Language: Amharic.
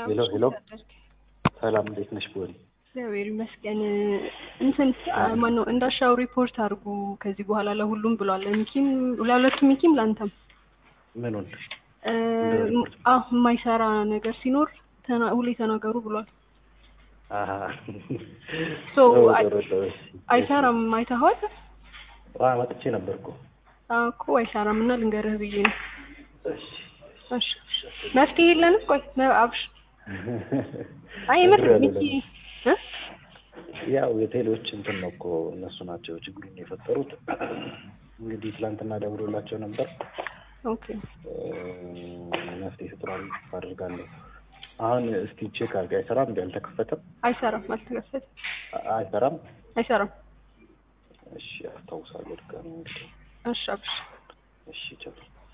ሄሎ ሄሎ ሰላም እንዴት ነሽ ቦሪ? እግዚአብሔር ይመስገን። እንትን ማነው እንዳሻው ሪፖርት አድርጉ ከዚህ በኋላ ለሁሉም ብሏል። ሚኪም ለሁለቱም ሚኪም ላንተም ምኑን የማይሰራ ነገር ሲኖር ሁሌ ተናገሩ ብሏል። አይሰራም አይተኸዋል? መጥቼ ነበርኩ እኮ አይሰራም እና ልንገርህ ብዬ ነው። እሺ መፍትሄ የለንም። ቆይ አብሽ ምር ሚኪ ያው የቴሌዎች እንትን ነው እኮ እነሱ ናቸው ችግሩን የፈጠሩት። እንግዲህ ትላንትና ደውሎላቸው ነበር። ኦኬ መፍትሄ ፍጥሯል አድርጋለሁ። አሁን እስቲ ቼክ አድርጋ አይሰራም እንዴ? አልተከፈተም? አይሰራም አልተከፈተም። አይሰራም። እሺ አስታውሳለሁ ድጋሜ። እሺ አብሽ እሺ ቻው